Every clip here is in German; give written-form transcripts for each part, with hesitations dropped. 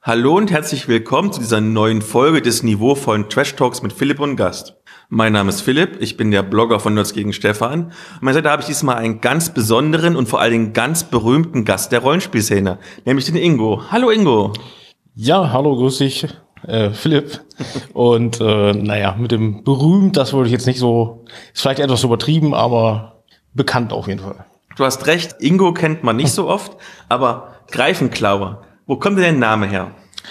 Hallo und herzlich willkommen zu dieser neuen Folge des niveauvollen Trash Talks mit Philipp und Gast. Mein Name ist Philipp, ich bin der Blogger von Nerds gegen Stefan. An meiner Seite habe ich diesmal einen ganz besonderen und vor allen Dingen ganz berühmten Gast der Rollenspielszene, nämlich den Ingo. Hallo Ingo. Ja, hallo, grüß dich, Philipp. Und mit dem berühmt, das würde ich jetzt nicht so, ist vielleicht etwas übertrieben, aber bekannt auf jeden Fall. Du hast recht, Ingo kennt man nicht so oft, aber Greifenklauer, wo kommt denn der Name her?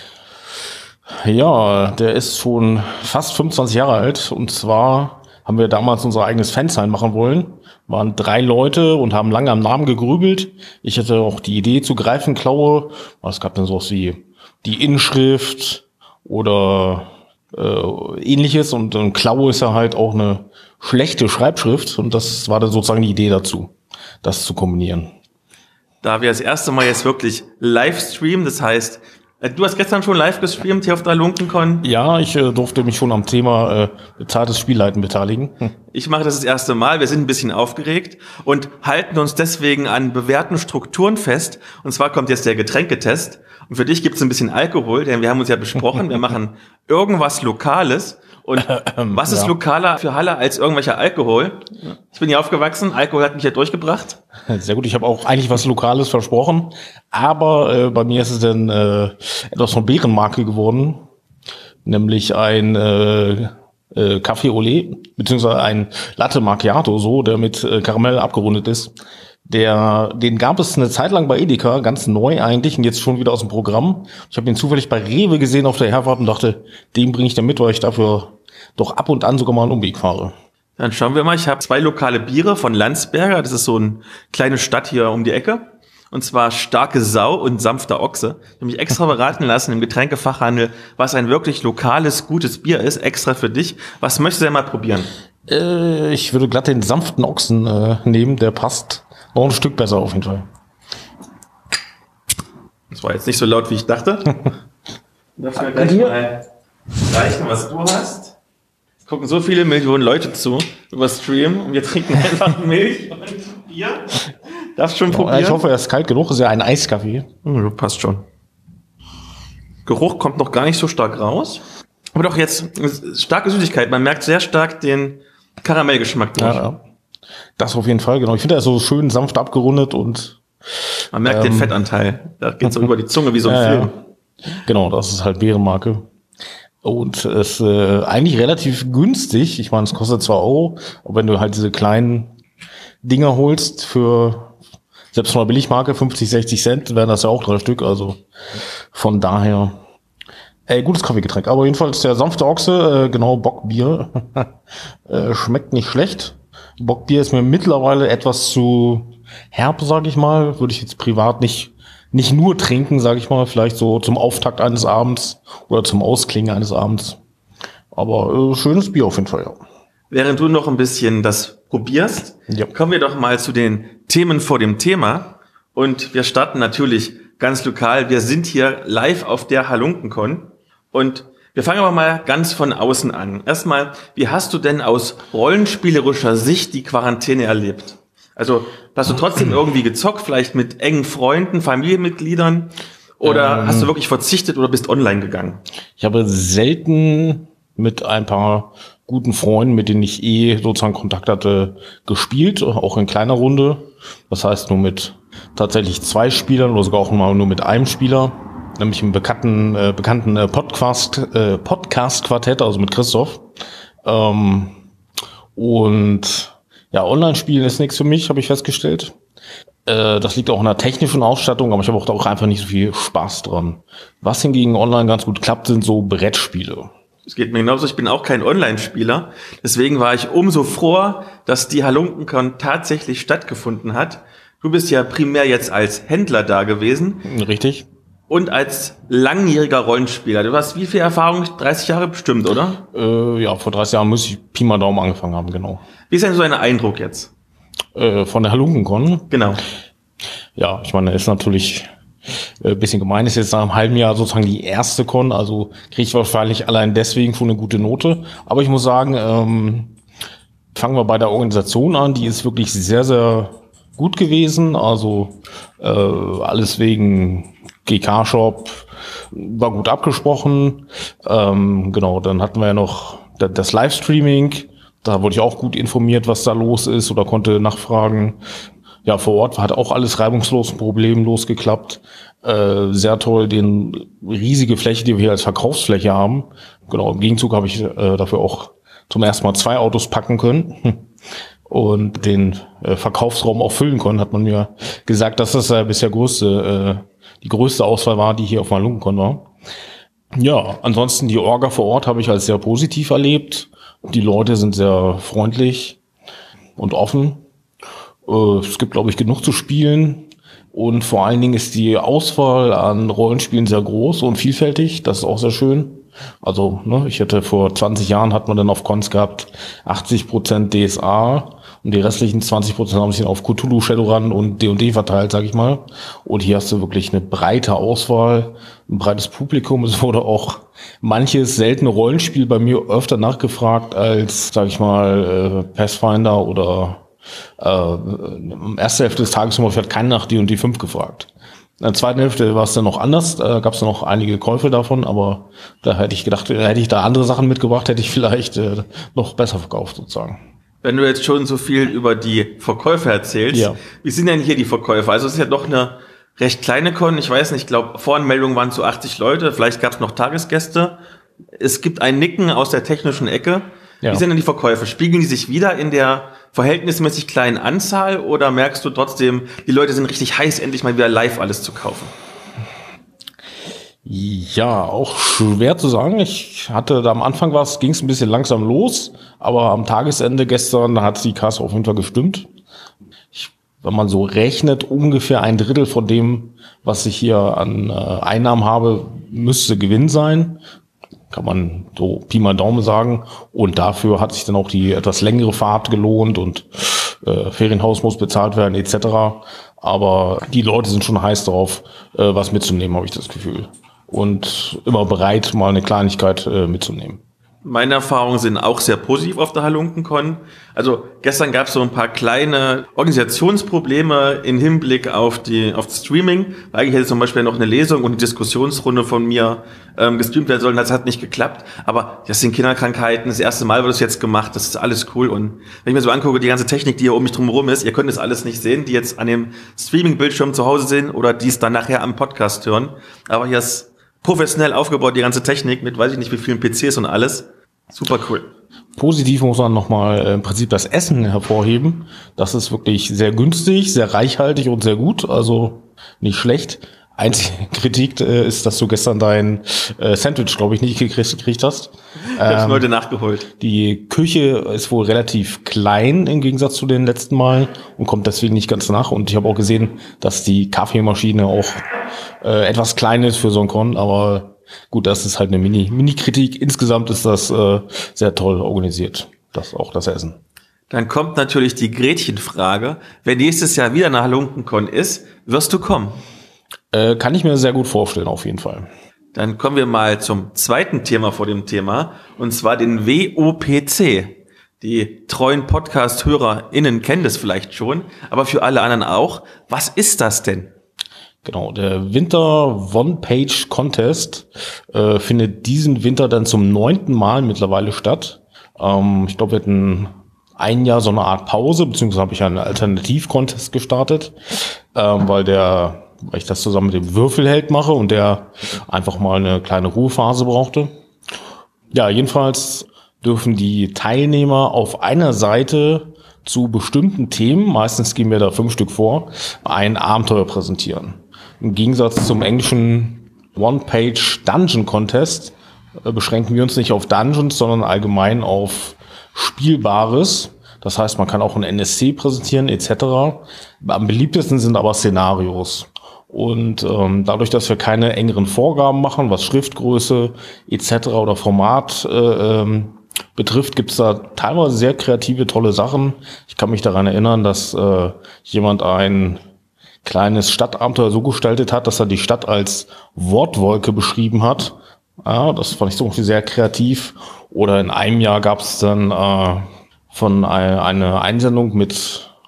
Ja, der ist schon fast 25 Jahre alt. Und zwar haben wir damals unser eigenes Fansign machen wollen. Waren 3 Leute und haben lange am Namen gegrübelt. Ich hatte auch die Idee zu Greifenklaue. Es gab dann sowas wie die Inschrift oder ähnliches. Und Klaue ist ja halt auch eine schlechte Schreibschrift. Und das war dann sozusagen die Idee dazu, das zu kombinieren. Da wir das erste Mal jetzt wirklich live streamen, das heißt, du hast gestern schon live gestreamt hier auf der Halunkencon? Ja, ich durfte mich schon am Thema bezahltes Spielleiten beteiligen. Ich mache das erste Mal, wir sind ein bisschen aufgeregt und halten uns deswegen an bewährten Strukturen fest. Und zwar kommt jetzt der Getränketest. Und für dich gibt es ein bisschen Alkohol, denn wir haben uns ja besprochen, wir machen irgendwas Lokales. Und was ist lokaler für Halle als irgendwelcher Alkohol? Ich bin hier aufgewachsen, Alkohol hat mich ja durchgebracht. Sehr gut, ich habe auch eigentlich was Lokales versprochen, aber bei mir ist es dann etwas von Bärenmarke geworden, nämlich ein Café Olé, beziehungsweise ein Latte Macchiato, so, der mit Karamell abgerundet ist. Den gab es eine Zeit lang bei Edeka, ganz neu eigentlich, und jetzt schon wieder aus dem Programm. Ich habe den zufällig bei Rewe gesehen auf der Herfahrt und dachte, den bringe ich dann mit, weil ich dafür doch ab und an sogar mal einen Umweg fahre. Dann schauen wir mal, ich habe 2 lokale Biere von Landsberger, das ist so eine kleine Stadt hier um die Ecke. Und zwar Starke Sau und Sanfter Ochse. Ich habe mich extra beraten lassen im Getränkefachhandel, was ein wirklich lokales, gutes Bier ist, extra für dich. Was möchtest du denn mal probieren? Ich würde glatt den sanften Ochsen nehmen, der passt noch ein Stück besser auf jeden Fall. Das war jetzt nicht so laut, wie ich dachte. Darfst du mir gleich mal reichen, was du hast? Es gucken so viele Millionen Leute zu über Stream und wir trinken einfach Milch und Bier. Darfst schon probieren? Ich hoffe, er ist kalt genug. Ist ja ein Eiskaffee. Passt schon. Geruch kommt noch gar nicht so stark raus. Aber doch jetzt starke Süßigkeit. Man merkt sehr stark den Karamellgeschmack durch. Ja. Das auf jeden Fall, genau. Ich finde, er ist so schön sanft abgerundet und man merkt den Fettanteil. Da geht so über die Zunge wie so ein Film. Ja. Genau, das ist halt Bärenmarke. Und es ist eigentlich relativ günstig. Ich meine, es kostet 2 Euro. Aber wenn du halt diese kleinen Dinger holst für selbst von der Billigmarke 50, 60 Cent, wären das ja auch 3 Stück. Also von daher gutes Kaffeegetränk. Aber jedenfalls der sanfte Ochse, genau, Bockbier. Schmeckt nicht schlecht. Bockbier ist mir mittlerweile etwas zu herb, sage ich mal. Würde ich jetzt privat nicht nur trinken, sage ich mal. Vielleicht so zum Auftakt eines Abends oder zum Ausklingen eines Abends. Aber schönes Bier auf jeden Fall, ja. Während du noch ein bisschen das probierst, kommen wir doch mal zu den Themen vor dem Thema. Und wir starten natürlich ganz lokal. Wir sind hier live auf der Halunkencon. Und wir fangen aber mal ganz von außen an. Erstmal, wie hast du denn aus rollenspielerischer Sicht die Quarantäne erlebt? Also, hast du trotzdem irgendwie gezockt, vielleicht mit engen Freunden, Familienmitgliedern? Oder hast du wirklich verzichtet oder bist online gegangen? Ich habe selten mit ein paar guten Freunden, mit denen ich sozusagen Kontakt hatte, gespielt, auch in kleiner Runde. Das heißt nur mit tatsächlich 2 Spielern oder sogar auch mal nur mit einem Spieler. Nämlich im bekannten Podcast-Quartett, also mit Christoph. Und ja, Online-Spielen ist nichts für mich, habe ich festgestellt. Das liegt auch in der technischen Ausstattung, aber ich habe auch einfach nicht so viel Spaß dran. Was hingegen online ganz gut klappt, sind so Brettspiele. Es geht mir genauso, ich bin auch kein Online-Spieler. Deswegen war ich umso froher, dass die Halunkencon tatsächlich stattgefunden hat. Du bist ja primär jetzt als Händler da gewesen. Richtig. Und als langjähriger Rollenspieler. Du hast wie viel Erfahrung? 30 Jahre bestimmt, oder? Ja, vor 30 Jahren muss ich Pi mal Daumen angefangen haben, genau. Wie ist denn so dein Eindruck jetzt? Von der Halunkencon? Genau. Ja, ich meine, ist natürlich ein bisschen gemein. Ist jetzt nach einem halben Jahr sozusagen die erste Con. Also kriege ich wahrscheinlich allein deswegen schon eine gute Note. Aber ich muss sagen, fangen wir bei der Organisation an. Die ist wirklich sehr, sehr gut gewesen. Also alles wegen GK-Shop, war gut abgesprochen. Genau, dann hatten wir ja noch das Livestreaming. Da wurde ich auch gut informiert, was da los ist oder konnte nachfragen. Ja, vor Ort hat auch alles reibungslos und problemlos geklappt. Sehr toll, den riesige Fläche, die wir hier als Verkaufsfläche haben. Genau, im Gegenzug habe ich dafür auch zum ersten Mal 2 Autos packen können und den Verkaufsraum auch füllen können. Hat man mir gesagt, dass das bisher die größte Auswahl war, die hier auf Halunkenkon war. Ja, ansonsten die Orga vor Ort habe ich als sehr positiv erlebt. Die Leute sind sehr freundlich und offen. Es gibt, glaube ich, genug zu spielen. Und vor allen Dingen ist die Auswahl an Rollenspielen sehr groß und vielfältig. Das ist auch sehr schön. Also, ich hatte vor 20 Jahren, hat man dann auf Cons gehabt, 80% DSA und die restlichen 20% haben sich dann auf Cthulhu, Shadowrun und D&D verteilt, sag ich mal. Und hier hast du wirklich eine breite Auswahl, ein breites Publikum. Es wurde auch manches seltene Rollenspiel bei mir öfter nachgefragt als, sag ich mal, Pathfinder oder erste Hälfte des Tages hat keiner nach D&D 5 gefragt. In der zweiten Hälfte war es dann noch anders, da gab es noch einige Käufe davon, aber da hätte ich gedacht, hätte ich da andere Sachen mitgebracht, hätte ich vielleicht noch besser verkauft sozusagen. Wenn du jetzt schon so viel über die Verkäufe erzählst, ja. Wie sind denn hier die Verkäufe? Also es ist ja doch eine recht kleine Con, ich weiß nicht, ich glaube Voranmeldungen waren zu 80 Leute, vielleicht gab es noch Tagesgäste. Es gibt ein Nicken aus der technischen Ecke. Ja. Wie sind denn die Verkäufe? Spiegeln die sich wieder in der verhältnismäßig kleinen Anzahl oder merkst du trotzdem, die Leute sind richtig heiß, endlich mal wieder live alles zu kaufen? Ja, auch schwer zu sagen. Ich hatte da am Anfang ging es ein bisschen langsam los, aber am Tagesende gestern hat die Kasse auf jeden Fall gestimmt. Wenn man so rechnet, ungefähr 1/3 von dem, was ich hier an Einnahmen habe, müsste Gewinn sein. Kann man so Pi mal Daumen sagen. Und dafür hat sich dann auch die etwas längere Fahrt gelohnt und Ferienhaus muss bezahlt werden etc. Aber die Leute sind schon heiß drauf, was mitzunehmen, habe ich das Gefühl. Und immer bereit, mal eine Kleinigkeit mitzunehmen. Meine Erfahrungen sind auch sehr positiv auf der Halunkenkon. Also gestern gab es so ein paar kleine Organisationsprobleme im Hinblick auf das Streaming. Eigentlich hätte zum Beispiel noch eine Lesung und eine Diskussionsrunde von mir gestreamt werden sollen. Das hat nicht geklappt. Aber das sind Kinderkrankheiten. Das erste Mal wird das jetzt gemacht. Das ist alles cool. Und wenn ich mir so angucke, die ganze Technik, die hier um mich drumherum ist, ihr könnt das alles nicht sehen, die jetzt an dem Streaming-Bildschirm zu Hause sind oder die es dann nachher am Podcast hören. Aber hier ist professionell aufgebaut, die ganze Technik mit weiß ich nicht wie vielen PCs und alles. Super cool. Positiv muss man nochmal im Prinzip das Essen hervorheben. Das ist wirklich sehr günstig, sehr reichhaltig und sehr gut, also nicht schlecht. Einzige Kritik ist, dass du gestern dein Sandwich, glaube ich, nicht gekriegt hast. Ich habe es heute nachgeholt. Die Küche ist wohl relativ klein im Gegensatz zu den letzten Malen und kommt deswegen nicht ganz nach. Und ich habe auch gesehen, dass die Kaffeemaschine auch etwas klein ist für so ein Con, aber gut, das ist halt eine Mini-Kritik. Insgesamt ist das sehr toll organisiert, das Essen. Dann kommt natürlich die Gretchenfrage. Wenn nächstes Jahr wieder eine Halunkenkon ist, wirst du kommen? Kann ich mir sehr gut vorstellen, auf jeden Fall. Dann kommen wir mal zum zweiten Thema vor dem Thema, und zwar den WOPC. Die treuen Podcast-HörerInnen kennen das vielleicht schon, aber für alle anderen auch. Was ist das denn? Genau, der Winter One-Page Contest findet diesen Winter dann zum 9. Mal mittlerweile statt. Ich glaube, wir hatten ein Jahr so eine Art Pause, beziehungsweise habe ich einen Alternativ-Contest gestartet, weil ich das zusammen mit dem Würfelheld mache und der einfach mal eine kleine Ruhephase brauchte. Ja, jedenfalls dürfen die Teilnehmer auf einer Seite zu bestimmten Themen, meistens gehen wir da 5 Stück vor, ein Abenteuer präsentieren. Im Gegensatz zum englischen One-Page Dungeon Contest beschränken wir uns nicht auf Dungeons, sondern allgemein auf Spielbares. Das heißt, man kann auch ein NSC präsentieren etc. Am beliebtesten sind aber Szenarios. Und dadurch, dass wir keine engeren Vorgaben machen, was Schriftgröße etc. oder Format betrifft, gibt es da teilweise sehr kreative, tolle Sachen. Ich kann mich daran erinnern, dass jemand ein kleines Stadtabenteuer so gestaltet hat, dass er die Stadt als Wortwolke beschrieben hat. Ja, das fand ich so sehr kreativ. Oder in einem Jahr gab es dann eine Einsendung mit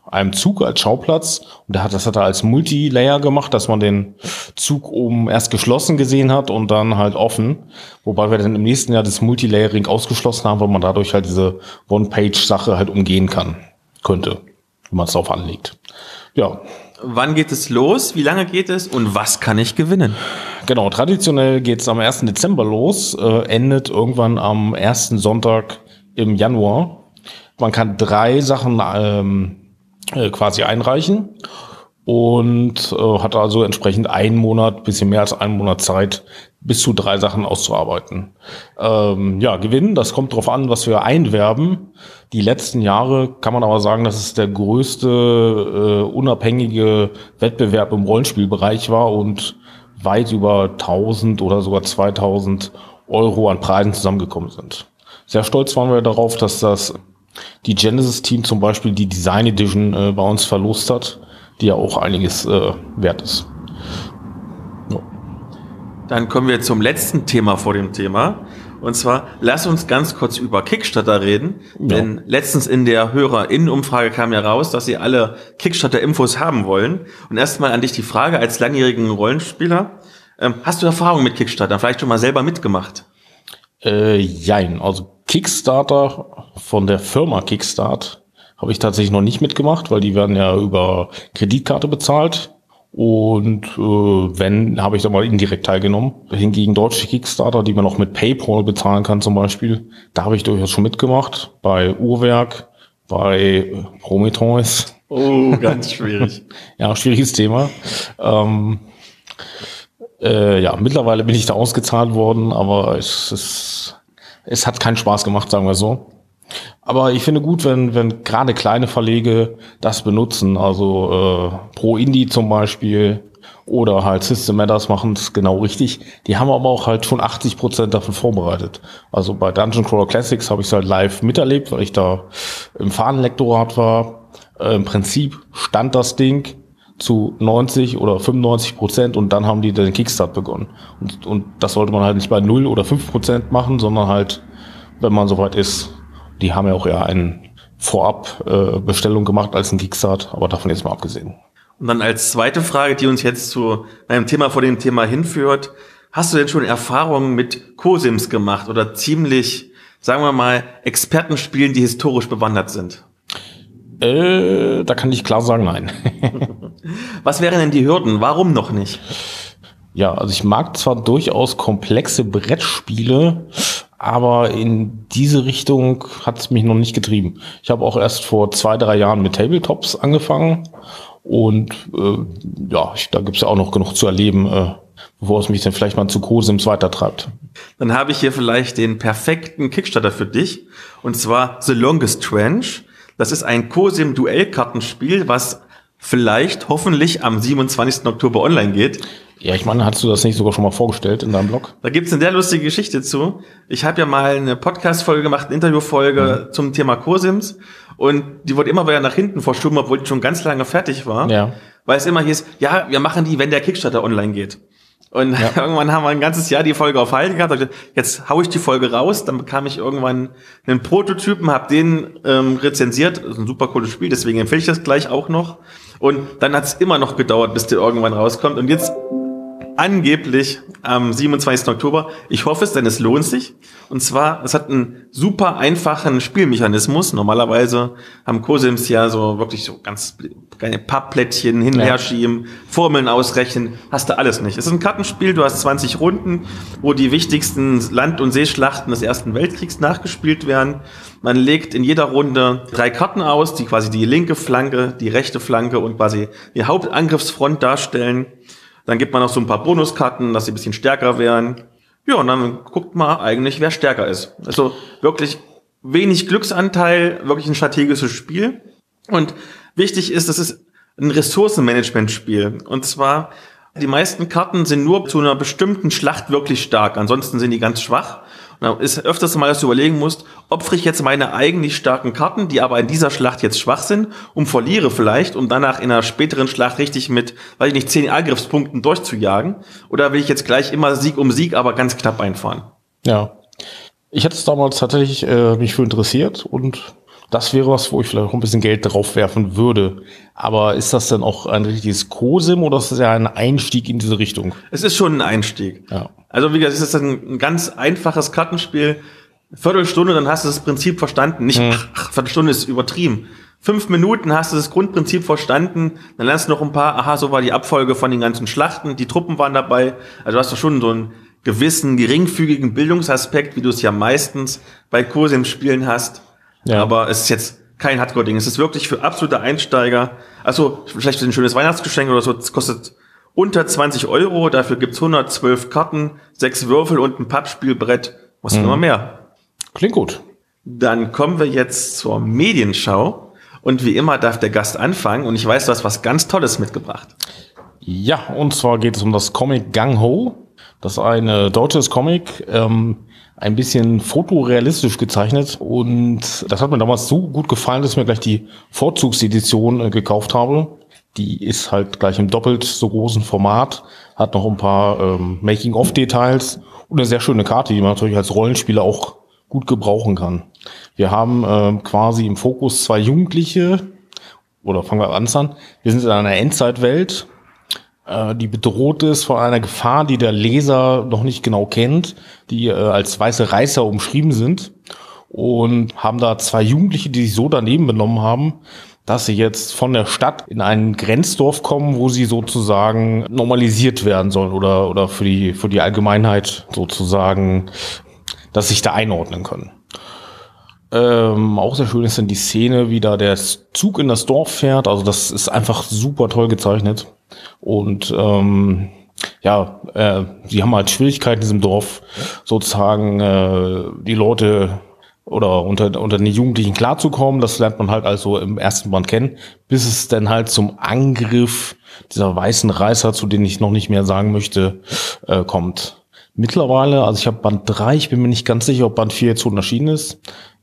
einem Zug als Schauplatz. Und das hat er als Multilayer gemacht, dass man den Zug oben erst geschlossen gesehen hat und dann halt offen. Wobei wir dann im nächsten Jahr das Multilayering ausgeschlossen haben, weil man dadurch halt diese One-Page-Sache halt umgehen könnte, wenn man es darauf anlegt. Ja. Wann geht es los? Wie lange geht es? Und was kann ich gewinnen? Genau, traditionell geht es am 1. Dezember los, endet irgendwann am 1. Sonntag im Januar. Man kann 3 Sachen quasi einreichen und hat also entsprechend einen Monat, bisschen mehr als einen Monat Zeit, bis zu 3 Sachen auszuarbeiten. Gewinnen, das kommt drauf an, was wir einwerben. Die letzten Jahre kann man aber sagen, dass es der größte unabhängige Wettbewerb im Rollenspielbereich war und weit über 1.000 oder sogar 2.000 Euro an Preisen zusammengekommen sind. Sehr stolz waren wir darauf, dass die Genesis-Team zum Beispiel die Design Edition bei uns verlost hat, die ja auch einiges wert ist. Ja. Dann kommen wir zum letzten Thema vor dem Thema. Und zwar, lass uns ganz kurz über Kickstarter reden. Ja. Denn letztens in der HörerInnen-Umfrage kam ja raus, dass sie alle Kickstarter-Infos haben wollen. Und erstmal an dich die Frage als langjährigen Rollenspieler. Hast du Erfahrung mit Kickstarter? Vielleicht schon mal selber mitgemacht? Jein. Also Kickstarter von der Firma Kickstart habe ich tatsächlich noch nicht mitgemacht, weil die werden ja über Kreditkarte bezahlt. Und wenn, habe ich da mal indirekt teilgenommen. Hingegen deutsche Kickstarter, die man auch mit PayPal bezahlen kann zum Beispiel, da habe ich durchaus schon mitgemacht. Bei Uhrwerk, bei Prometheus. Oh, ganz schwierig. Ja, schwieriges Thema. Mittlerweile bin ich da ausgezahlt worden, aber es hat keinen Spaß gemacht, sagen wir so. Aber ich finde gut, wenn gerade kleine Verlege das benutzen, also Pro Indie zum Beispiel oder halt System Matters machen es genau richtig. Die haben aber auch halt schon 80% davon vorbereitet. Also bei Dungeon Crawler Classics habe ich es halt live miterlebt, weil ich da im Fahnenlektorat war. Im Prinzip stand das Ding zu 90 oder 95% und dann haben die den Kickstart begonnen. Und das sollte man halt nicht bei 0 oder 5% machen, sondern halt, wenn man soweit ist. Die haben ja auch eher eine Vorab-Bestellung gemacht als ein Kickstart, aber davon jetzt mal abgesehen. Und dann als zweite Frage, die uns jetzt zu einem Thema vor dem Thema hinführt. Hast du denn schon Erfahrungen mit Cosims gemacht oder ziemlich, sagen wir mal, Expertenspielen, die historisch bewandert sind? Da kann ich klar sagen, nein. Was wären denn die Hürden? Warum noch nicht? Ja, also ich mag zwar durchaus komplexe Brettspiele, aber in diese Richtung hat es mich noch nicht getrieben. Ich habe auch erst vor 2-3 Jahren mit Tabletops angefangen und da gibt's ja auch noch genug zu erleben, bevor es mich dann vielleicht mal zu Cosims weitertreibt. Dann habe ich hier vielleicht den perfekten Kickstarter für dich, und zwar The Longest Trench. Das ist ein Cosim-Duellkartenspiel, was vielleicht hoffentlich am 27. Oktober online geht. Ja, ich meine, hast du das nicht sogar schon mal vorgestellt in deinem Blog? Da gibt's eine sehr lustige Geschichte zu. Ich habe ja mal eine Podcast-Folge gemacht, eine Interview-Folge zum Thema Cosims, und die wurde immer wieder nach hinten verschoben, obwohl die schon ganz lange fertig war. Ja. Weil es immer hieß, ja, wir machen die, wenn der Kickstarter online geht. Und irgendwann haben wir ein ganzes Jahr die Folge auf Halde gehabt. Jetzt hau ich die Folge raus. Dann bekam ich irgendwann einen Prototypen, habe den rezensiert. Das ist ein super cooles Spiel, deswegen empfehle ich das gleich auch noch. Und dann hat es immer noch gedauert, bis der irgendwann rauskommt. Und jetzt angeblich am 27. Oktober. Ich hoffe es, denn es lohnt sich. Und zwar, es hat einen super einfachen Spielmechanismus. Normalerweise haben Cosims ja so wirklich so ganz kleine Pappplättchen hin und her schieben, Formeln ausrechnen. Hast du alles nicht. Es ist ein Kartenspiel, du hast 20 Runden, wo die wichtigsten Land- und Seeschlachten des Ersten Weltkriegs nachgespielt werden. Man legt in jeder Runde 3 Karten aus, die quasi die linke Flanke, die rechte Flanke und quasi die Hauptangriffsfront darstellen. Dann gibt man noch so ein paar Bonuskarten, dass sie ein bisschen stärker werden. Ja, und dann guckt man eigentlich, wer stärker ist. Also wirklich wenig Glücksanteil, wirklich ein strategisches Spiel. Und wichtig ist, das ist ein Ressourcenmanagement-Spiel. Und zwar, die meisten Karten sind nur zu einer bestimmten Schlacht wirklich stark. Ansonsten sind die ganz schwach. Und da ist öfters mal, dass du überlegen musst, opfere ich jetzt meine eigentlich starken Karten, die aber in dieser Schlacht jetzt schwach sind, und verliere vielleicht, um danach in einer späteren Schlacht richtig mit, 10 Angriffspunkten durchzujagen? Oder will ich jetzt gleich immer Sieg um Sieg, aber ganz knapp einfahren? Ja. Ich hatte es damals tatsächlich mich für interessiert und Das wäre was, wo ich vielleicht auch ein bisschen Geld drauf werfen würde. Aber ist das denn auch ein richtiges Co-Sim oder ist das ja ein Einstieg in diese Richtung? Es ist schon ein Einstieg. Ja. Also wie gesagt, es ist ein ganz einfaches Kartenspiel. Viertelstunde, dann hast du das Prinzip verstanden. Nicht, Viertelstunde ist übertrieben. 5 Minuten hast du das Grundprinzip verstanden. Dann lernst du noch ein paar, so war die Abfolge von den ganzen Schlachten. Die Truppen waren dabei. Also hast du schon so einen gewissen geringfügigen Bildungsaspekt, wie du es ja meistens bei Co-Sim-Spielen hast. Ja. Aber es ist jetzt kein Hardcore-Ding. Es ist wirklich für absolute Einsteiger. Also vielleicht ein schönes Weihnachtsgeschenk oder so. Es kostet unter 20 €. Dafür gibt's 112 Karten, 6 Würfel und ein Pappspielbrett. Was immer mehr. Klingt gut. Dann kommen wir jetzt zur Medienschau. Und wie immer darf der Gast anfangen. Und ich weiß, du hast was ganz Tolles mitgebracht. Ja, und zwar geht es um das Comic Gung Ho. Das ist ein deutsches Comic, ein bisschen fotorealistisch gezeichnet. Und das hat mir damals so gut gefallen, dass ich mir gleich die Vorzugsedition gekauft habe. Die ist halt gleich im doppelt so großen Format, hat noch ein paar Making-of-Details und eine sehr schöne Karte, die man natürlich als Rollenspieler auch gut gebrauchen kann. Wir haben quasi im Fokus 2 Jugendliche, oder fangen wir an. Wir sind in einer Endzeitwelt, die bedroht ist von einer Gefahr, die der Leser noch nicht genau kennt, die als weiße Reißer umschrieben sind, und haben da 2 Jugendliche, die sich so daneben benommen haben, dass sie jetzt von der Stadt in ein Grenzdorf kommen, wo sie sozusagen normalisiert werden sollen oder für die Allgemeinheit sozusagen, dass sich da einordnen können. Auch sehr schön ist dann die Szene, wie da der Zug in das Dorf fährt. Also das ist einfach super toll gezeichnet. Und sie haben halt Schwierigkeiten in diesem Dorf, sozusagen die Leute oder unter den Jugendlichen klarzukommen. Das lernt man halt also im ersten Band kennen, bis es dann halt zum Angriff dieser weißen Reißer, zu denen ich noch nicht mehr sagen möchte, kommt. Mittlerweile, also ich habe Band 3, ich bin mir nicht ganz sicher, ob Band 4 jetzt schon erschienen ist.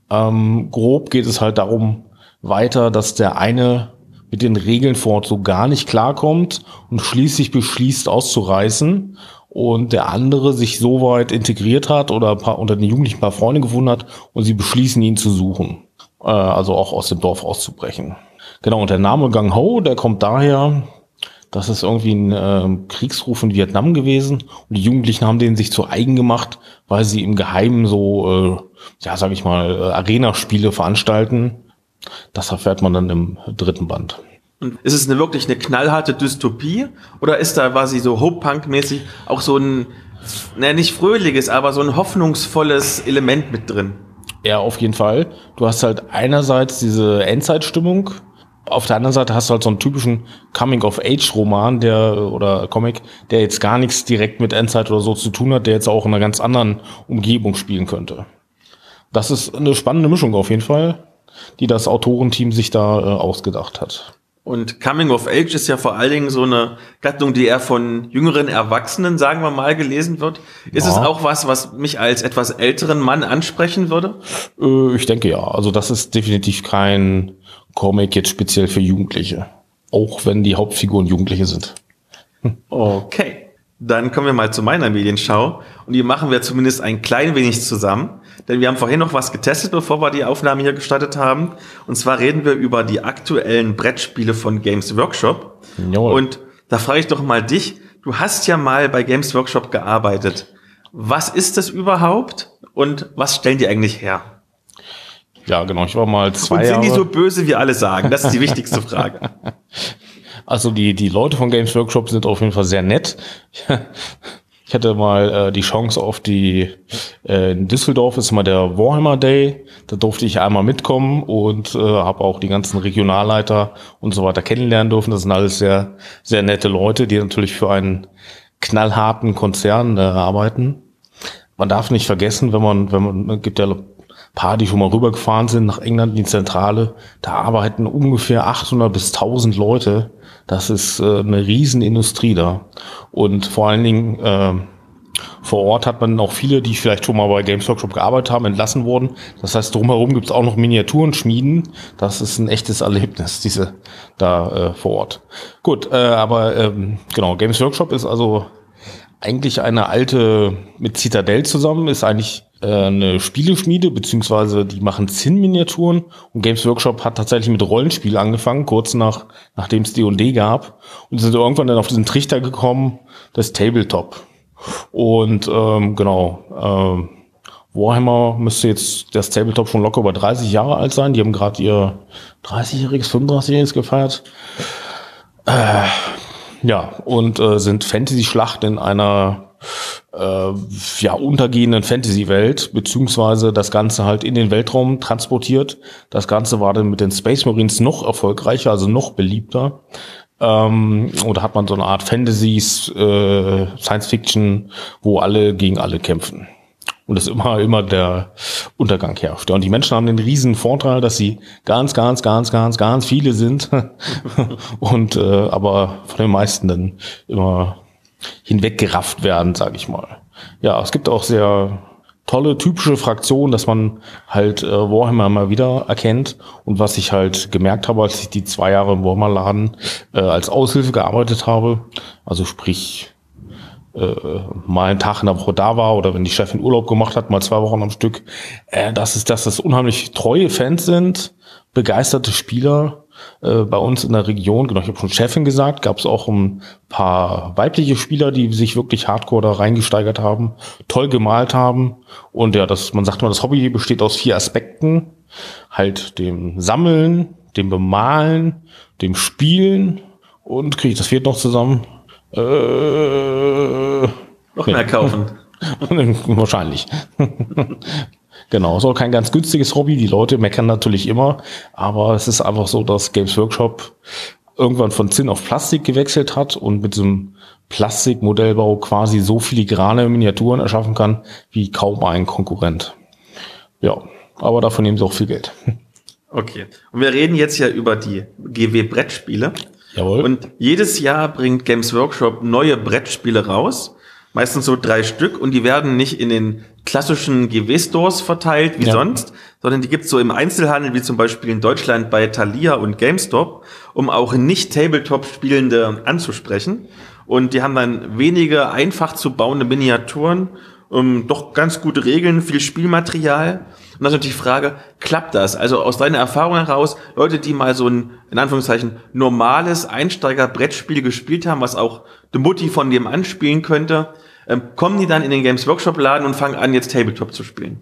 Grob geht es halt darum weiter, dass der eine mit den Regeln vor Ort so gar nicht klarkommt und schließlich beschließt auszureißen und der andere sich so weit integriert hat oder unter den Jugendlichen ein paar Freunde gefunden hat und sie beschließen, ihn zu suchen. Also auch aus dem Dorf auszubrechen. Genau, und der Name Gung Ho, der kommt daher, das ist irgendwie ein Kriegsruf in Vietnam gewesen und die Jugendlichen haben den sich zu eigen gemacht, weil sie im Geheimen so, Arena-Spiele veranstalten. Das erfährt man dann im 3. Band. Und ist es wirklich eine knallharte Dystopie oder ist da quasi so Hope-Punk-mäßig auch so ein, nicht fröhliches, aber so ein hoffnungsvolles Element mit drin? Ja, auf jeden Fall. Du hast halt einerseits diese Endzeitstimmung. Auf der anderen Seite hast du halt so einen typischen Coming-of-Age-Roman, oder Comic, der jetzt gar nichts direkt mit Endzeit oder so zu tun hat, der jetzt auch in einer ganz anderen Umgebung spielen könnte. Das ist eine spannende Mischung auf jeden Fall, die das Autorenteam sich da ausgedacht hat. Und Coming-of-Age ist ja vor allen Dingen so eine Gattung, die eher von jüngeren Erwachsenen, sagen wir mal, gelesen wird. Ist es auch was mich als etwas älteren Mann ansprechen würde? Ich denke ja. Also das ist definitiv kein Comic jetzt speziell für Jugendliche. Auch wenn die Hauptfiguren Jugendliche sind. Okay. Dann kommen wir mal zu meiner Medienschau. Und die machen wir zumindest ein klein wenig zusammen. Denn wir haben vorhin noch was getestet, bevor wir die Aufnahme hier gestartet haben. Und zwar reden wir über die aktuellen Brettspiele von Games Workshop. Jawohl. Und da frage ich doch mal dich. Du hast ja mal bei Games Workshop gearbeitet. Was ist das überhaupt? Und was stellen die eigentlich her? Ja, genau. Ich war mal 2 Jahre. Und sind die so böse, wie alle sagen? Das ist die wichtigste Frage. Also die Leute von Games Workshop sind auf jeden Fall sehr nett. Ich hatte mal die Chance auf in Düsseldorf ist mal der Warhammer Day. Da durfte ich einmal mitkommen und habe auch die ganzen Regionalleiter und so weiter kennenlernen dürfen. Das sind alles sehr, sehr nette Leute, die natürlich für einen knallharten Konzern arbeiten. Man darf nicht vergessen, wenn man gibt ja paar, die schon mal rübergefahren sind nach England in die Zentrale, da arbeiten ungefähr 800 bis 1000 Leute. Das ist eine Riesenindustrie da. Und vor allen Dingen vor Ort hat man auch viele, die vielleicht schon mal bei Games Workshop gearbeitet haben, entlassen wurden. Das heißt, drumherum gibt es auch noch Miniaturenschmieden. Das ist ein echtes Erlebnis, diese da vor Ort. Gut, aber genau, Games Workshop ist also eigentlich eine alte, mit Citadel zusammen, ist eigentlich eine Spieleschmiede, beziehungsweise die machen Zinn-Miniaturen, und Games Workshop hat tatsächlich mit Rollenspiel angefangen, kurz nachdem es D&D gab, und sind irgendwann dann auf diesen Trichter gekommen, das Tabletop. Und Warhammer müsste jetzt das Tabletop schon locker über 30 Jahre alt sein. Die haben gerade ihr 30-jähriges, 35-jähriges gefeiert. Und sind Fantasy-Schlacht in einer untergehenden Fantasy-Welt, beziehungsweise das Ganze halt in den Weltraum transportiert. Das Ganze war dann mit den Space Marines noch erfolgreicher, also noch beliebter. Oder hat man so eine Art Science-Fiction, wo alle gegen alle kämpfen. Und es immer der Untergang herrscht. Und die Menschen haben den riesen Vorteil, dass sie ganz viele sind und aber von den meisten dann immer hinweggerafft werden, sage ich mal. Ja, es gibt auch sehr tolle, typische Fraktionen, dass man halt Warhammer mal wieder erkennt. Und was ich halt gemerkt habe, als ich die 2 Jahre im Warhammer-Laden als Aushilfe gearbeitet habe, also sprich mal einen Tag in der Woche da war oder wenn die Chefin Urlaub gemacht hat, mal 2 Wochen am Stück, dass das unheimlich treue Fans sind, begeisterte Spieler bei uns in der Region. Genau, ich habe schon Chefin gesagt, gab es auch ein paar weibliche Spieler, die sich wirklich hardcore da reingesteigert haben, toll gemalt haben. Und ja, man sagt mal, das Hobby besteht aus 4 Aspekten, halt dem Sammeln, dem Bemalen, dem Spielen und kriege ich das 4. noch zusammen? Noch mehr kaufen. Wahrscheinlich. Genau, ist auch kein ganz günstiges Hobby. Die Leute meckern natürlich immer, aber es ist einfach so, dass Games Workshop irgendwann von Zinn auf Plastik gewechselt hat und mit diesem Plastikmodellbau quasi so filigrane Miniaturen erschaffen kann wie kaum ein Konkurrent. Ja, aber davon nehmen sie auch viel Geld. Okay, und wir reden jetzt ja über die GW-Brettspiele. Jawohl. Und jedes Jahr bringt Games Workshop neue Brettspiele raus, meistens so 3 Stück, und die werden nicht in den klassischen GW-Stores verteilt wie sonst, sondern die gibt's so im Einzelhandel, wie zum Beispiel in Deutschland bei Thalia und GameStop, um auch nicht-Tabletop-Spielende anzusprechen. Und die haben dann wenige einfach zu bauende Miniaturen, doch ganz gute Regeln, viel Spielmaterial. Und das ist natürlich die Frage, klappt das? Also aus deiner Erfahrung heraus, Leute, die mal so ein, in Anführungszeichen, normales Einsteiger-Brettspiel gespielt haben, was auch die Mutti von dem anspielen könnte, kommen die dann in den Games Workshop-Laden und fangen an, jetzt Tabletop zu spielen?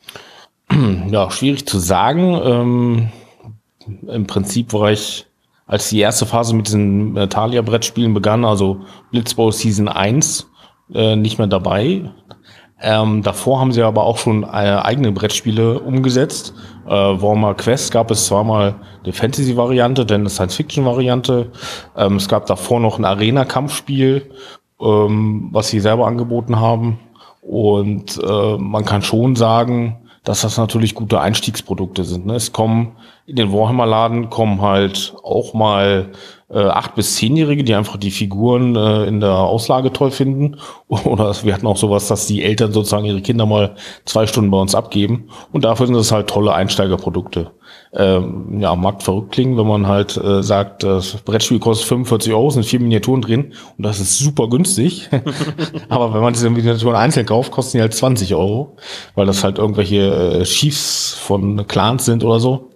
Ja, schwierig zu sagen. Im Prinzip war ich, als die erste Phase mit diesen Thalia-Brettspielen begann, also Blitzball Season 1, nicht mehr dabei. Davor haben sie aber auch schon eigene Brettspiele umgesetzt. Warhammer Quest gab es zweimal eine Fantasy-Variante, dann eine Science-Fiction-Variante. Es gab davor noch ein Arena-Kampfspiel, was sie selber angeboten haben. Und man kann schon sagen, dass das natürlich gute Einstiegsprodukte sind. Ne? Es kommen in den Warhammer-Laden halt auch mal 8- bis 10-Jährige, die einfach die Figuren in der Auslage toll finden. Oder wir hatten auch sowas, dass die Eltern sozusagen ihre Kinder mal 2 Stunden bei uns abgeben. Und dafür sind das halt tolle Einsteigerprodukte. Mag verrückt klingen, wenn man halt sagt, das Brettspiel kostet 45 €, sind 4 Miniaturen drin und das ist super günstig. Aber wenn man diese Miniaturen einzeln kauft, kosten die halt 20 €, weil das halt irgendwelche Chiefs von Clans sind oder so.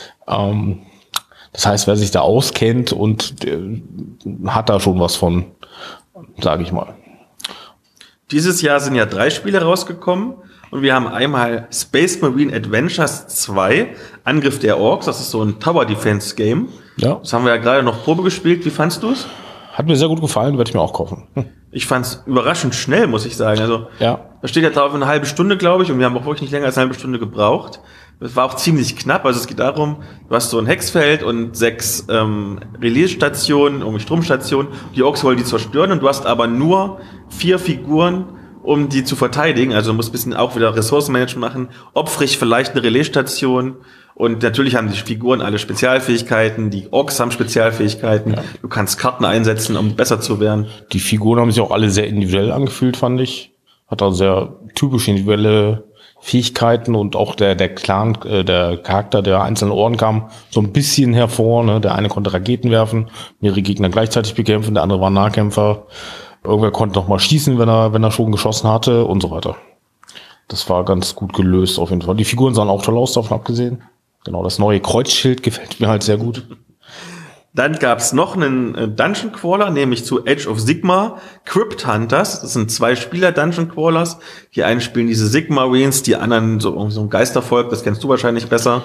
Das heißt, wer sich da auskennt und hat da schon was von, sage ich mal. Dieses Jahr sind ja 3 Spiele rausgekommen und wir haben einmal Space Marine Adventures 2, Angriff der Orks, das ist so ein Tower Defense Game. Ja. Das haben wir ja gerade noch Probe gespielt. Wie fandst du es? Hat mir sehr gut gefallen, werde ich mir auch kaufen. Ich fand es überraschend schnell, muss ich sagen. Also, ja. Da steht ja drauf eine halbe Stunde, glaube ich, und wir haben auch wirklich nicht länger als eine halbe Stunde gebraucht. Es war auch ziemlich knapp, also es geht darum, du hast so ein Hexfeld und 6 Relais-Stationen, Stromstationen, die Orks wollen die zerstören und du hast aber nur 4 Figuren, um die zu verteidigen, also du musst ein bisschen auch wieder Ressourcenmanagement machen, opfrig vielleicht eine Relaisstation und natürlich haben die Figuren alle Spezialfähigkeiten, die Orks haben Spezialfähigkeiten, ja. Du kannst Karten einsetzen, um besser zu werden. Die Figuren haben sich auch alle sehr individuell angefühlt, fand ich. Hat auch sehr typisch individuelle Fähigkeiten und auch der Clan, der Charakter der einzelnen Orden kam so ein bisschen hervor. Ne? Der eine konnte Raketen werfen, mehrere Gegner gleichzeitig bekämpfen, der andere war Nahkämpfer. Irgendwer konnte noch mal schießen, wenn er schon geschossen hatte und so weiter. Das war ganz gut gelöst auf jeden Fall. Die Figuren sahen auch toll aus, davon abgesehen. Genau, das neue Kreuzschild gefällt mir halt sehr gut. Dann gab's noch einen Dungeon Crawler, nämlich zu Age of Sigmar, Crypt Hunters. Das sind 2 Spieler Dungeon Crawlers. Die einen spielen diese Sigmarines, die anderen so ein Geistervolk, das kennst du wahrscheinlich besser.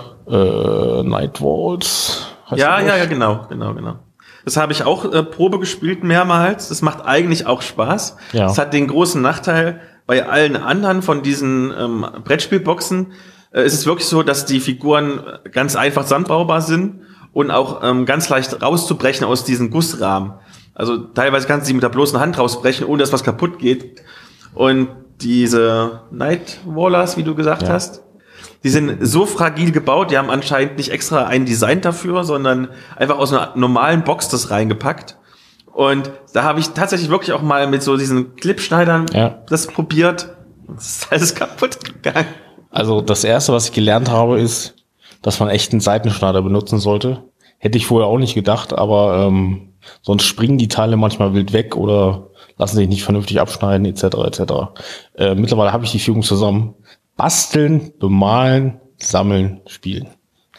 Nightwalls. Ja, genau. Das habe ich auch Probe gespielt mehrmals. Das macht eigentlich auch Spaß. Ja. Es hat den großen Nachteil, bei allen anderen von diesen Brettspielboxen ist es wirklich so, dass die Figuren ganz einfach zusammenbaubar sind und auch ganz leicht rauszubrechen aus diesen Gussrahmen. Also teilweise kannst du sie mit der bloßen Hand rausbrechen, ohne dass was kaputt geht. Und diese Nightwallers, wie du gesagt hast, die sind so fragil gebaut, die haben anscheinend nicht extra ein Design dafür, sondern einfach aus einer normalen Box das reingepackt. Und da habe ich tatsächlich wirklich auch mal mit so diesen Clipschneidern das probiert. Das ist alles kaputt gegangen. Also das Erste, was ich gelernt habe, ist, dass man echt einen Seitenschneider benutzen sollte. Hätte ich vorher auch nicht gedacht, aber sonst springen die Teile manchmal wild weg oder lassen sich nicht vernünftig abschneiden, etc. Mittlerweile habe ich die Führung zusammen. Basteln, bemalen, sammeln, spielen.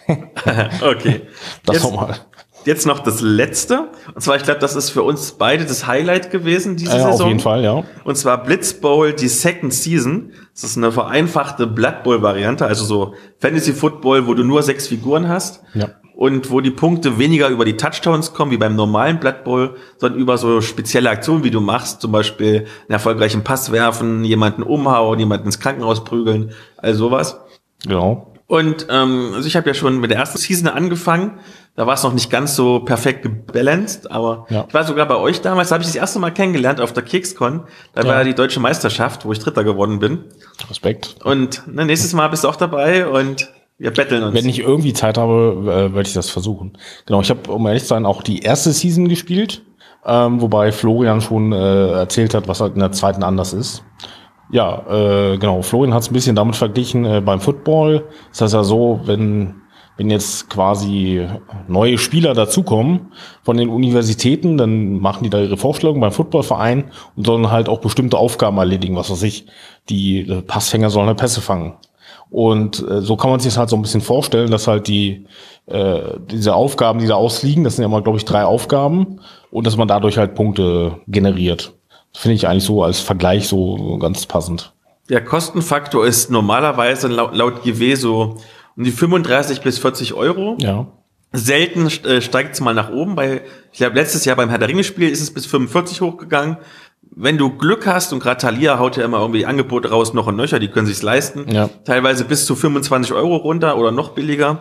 Okay. Das nochmal. Jetzt noch das Letzte. Und zwar, ich glaube, das ist für uns beide das Highlight gewesen diese Saison. Auf jeden Fall, ja. Und zwar Blitz Bowl, die Second Season. Das ist eine vereinfachte Blood Bowl-Variante, also so Fantasy Football, wo du nur 6 Figuren hast. Ja. Und wo die Punkte weniger über die Touchdowns kommen, wie beim normalen Blood Bowl, sondern über so spezielle Aktionen, wie du machst. Zum Beispiel einen erfolgreichen Pass werfen, jemanden umhauen, jemanden ins Krankenhaus prügeln, all sowas. Genau. Und also ich habe ja schon mit der ersten Season angefangen. Da war es noch nicht ganz so perfekt gebalanced, aber ich war sogar bei euch damals, da habe ich das erste Mal kennengelernt auf der KeksCon. Da war ja die deutsche Meisterschaft, wo ich Dritter geworden bin. Respekt. Und nächstes Mal bist du auch dabei und wir betteln uns. Wenn ich irgendwie Zeit habe, werde ich das versuchen. Genau, ich habe, um ehrlich zu sein, auch die erste Season gespielt, wobei Florian schon erzählt hat, was halt in der zweiten anders ist. Ja, genau, Florian hat es ein bisschen damit verglichen beim Football. Das heißt ja so, wenn jetzt quasi neue Spieler dazukommen von den Universitäten, dann machen die da ihre Vorstellungen beim Footballverein und sollen halt auch bestimmte Aufgaben erledigen, was weiß ich, die Passfänger sollen halt Pässe fangen. Und so kann man sich das halt so ein bisschen vorstellen, dass halt diese Aufgaben, die da ausliegen, das sind ja mal, glaube ich, 3 Aufgaben und dass man dadurch halt Punkte generiert. Das finde ich eigentlich so als Vergleich so ganz passend. Der Kostenfaktor ist normalerweise laut GW so um die 35 bis 40 Euro. Ja. Selten steigt es mal nach oben. Ich glaube, letztes Jahr beim Herr der Ringe-Spiel ist es bis 45 hochgegangen. Wenn du Glück hast, und gerade Thalia haut ja immer irgendwie Angebote raus, noch und nöcher, die können sich's leisten. Ja. Teilweise bis zu 25 Euro runter oder noch billiger.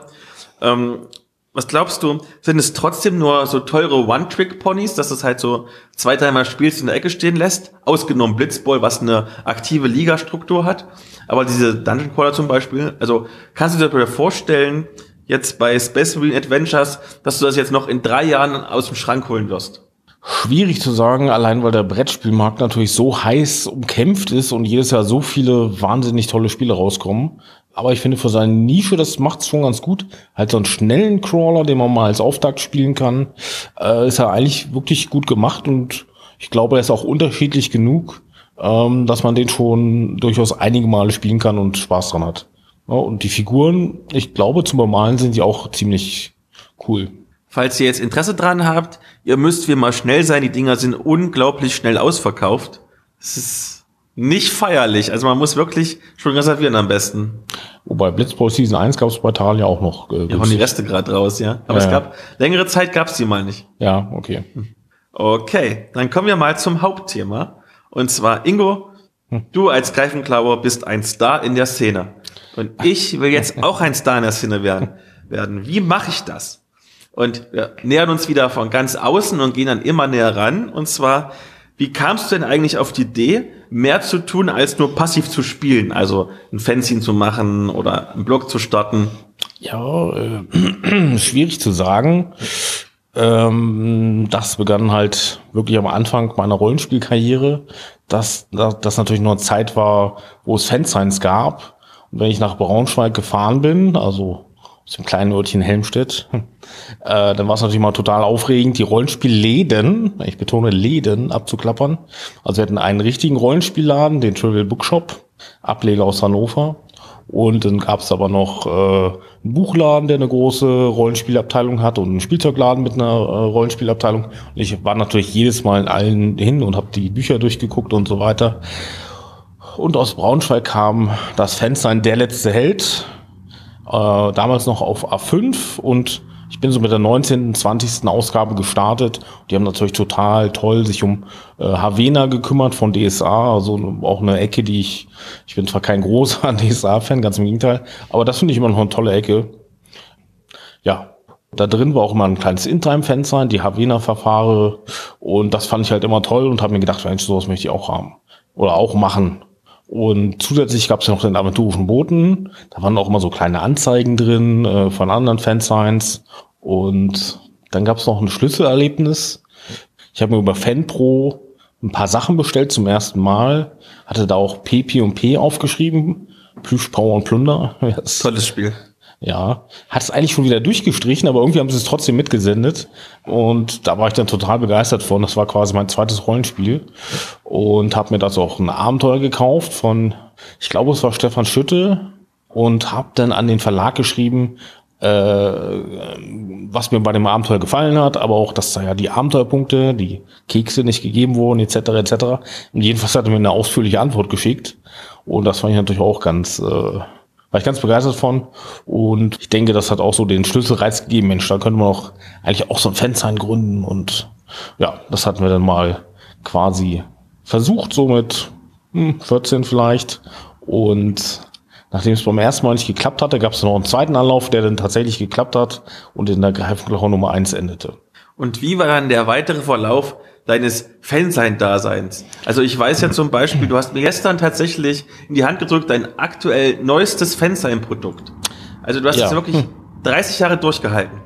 Was glaubst du, sind es trotzdem nur so teure One-Trick-Ponys, dass es halt so 2-3 Mal spielst in der Ecke stehen lässt? Ausgenommen Blitzball, was eine aktive Ligastruktur hat. Aber diese Dungeon Crawler zum Beispiel, also kannst du dir vorstellen, jetzt bei Space Marine Adventures, dass du das jetzt noch in 3 Jahren aus dem Schrank holen wirst? Schwierig zu sagen, allein weil der Brettspielmarkt natürlich so heiß umkämpft ist und jedes Jahr so viele wahnsinnig tolle Spiele rauskommen. Aber ich finde, für seine Nische, das macht's schon ganz gut. Halt so einen schnellen Crawler, den man mal als Auftakt spielen kann, ist ja eigentlich wirklich gut gemacht. Und ich glaube, er ist auch unterschiedlich genug, dass man den schon durchaus einige Male spielen kann und Spaß dran hat. Ja, und die Figuren, ich glaube, zum Bemalen sind die auch ziemlich cool. Falls ihr jetzt Interesse dran habt, ihr müsst wie mal schnell sein. Die Dinger sind unglaublich schnell ausverkauft. Es ist nicht feierlich. Also man muss wirklich schon reservieren am besten. Wobei Blitzball Season 1 gab es bei Thalia auch noch. Ja, hauen die Reste gerade raus, ja. Aber es gab längere Zeit gab's die mal nicht. Ja, okay. Okay, dann kommen wir mal zum Hauptthema. Und zwar, Ingo, du als Greifenklauer bist ein Star in der Szene. Und ich will jetzt auch ein Star in der Szene werden. Wie mache ich das? Und wir nähern uns wieder von ganz außen und gehen dann immer näher ran. Und zwar, wie kamst du denn eigentlich auf die Idee, mehr zu tun, als nur passiv zu spielen? Also ein Fanzine zu machen oder einen Blog zu starten? Ja, schwierig zu sagen. Das begann halt wirklich am Anfang meiner Rollenspielkarriere, dass das natürlich nur eine Zeit war, wo es Fansigns gab. Und wenn ich nach Braunschweig gefahren bin, also aus dem kleinen Örtchen Helmstedt, dann war es natürlich mal total aufregend, die Rollenspielläden, ich betone Läden, abzuklappern. Also wir hatten einen richtigen Rollenspielladen, den Trivial Bookshop, Ableger aus Hannover. Und dann gab es aber noch einen Buchladen, der eine große Rollenspielabteilung hat und einen Spielzeugladen mit einer Rollenspielabteilung. Und ich war natürlich jedes Mal in allen hin und habe die Bücher durchgeguckt und so weiter. Und aus Braunschweig kam das Fansign Der letzte Held, damals noch auf A5, und ich bin so mit der 19., 20. Ausgabe gestartet. Die haben natürlich total toll sich um Havena gekümmert von DSA, also auch eine Ecke, die ich bin zwar kein großer DSA-Fan, ganz im Gegenteil, aber das finde ich immer noch eine tolle Ecke. Ja, da drin war auch immer ein kleines In-Time-Fansign, die Havena-Verfahre, und das fand ich halt immer toll und habe mir gedacht, Mensch, sowas möchte ich auch haben oder auch machen. Und zusätzlich gab es ja noch den aventurischen Boten. Da waren auch immer so kleine Anzeigen drin von anderen Fansigns. Und dann gab es noch ein Schlüsselerlebnis. Ich habe mir über FanPro ein paar Sachen bestellt zum ersten Mal. Hatte da auch P&P aufgeschrieben. Plüsch, Power und Plunder. Tolles Spiel. Ja, hat es eigentlich schon wieder durchgestrichen, aber irgendwie haben sie es trotzdem mitgesendet. Und da war ich dann total begeistert von. Das war quasi mein zweites Rollenspiel. Und habe mir das auch ein Abenteuer gekauft von, ich glaube, es war Stefan Schütte. Und habe dann an den Verlag geschrieben, was mir bei dem Abenteuer gefallen hat, aber auch, dass da ja die Abenteuerpunkte, die Kekse nicht gegeben wurden, etc. etc. Und jedenfalls hat er mir eine ausführliche Antwort geschickt. Und das fand ich natürlich auch war ich ganz begeistert von, und ich denke, das hat auch so den Schlüsselreiz gegeben. Mensch, da könnte man auch eigentlich auch so ein Fansign gründen, und ja, das hatten wir dann mal quasi versucht, so mit 14 vielleicht, und nachdem es beim ersten Mal nicht geklappt hatte, gab es noch einen zweiten Anlauf, der dann tatsächlich geklappt hat und in der Greifenklaue Nummer 1 endete. Und wie war dann der weitere Verlauf deines Fansign-Daseins? Also ich weiß ja zum Beispiel, du hast mir gestern tatsächlich in die Hand gedrückt dein aktuell neuestes Fansign-Produkt. Also du hast jetzt wirklich 30 Jahre durchgehalten.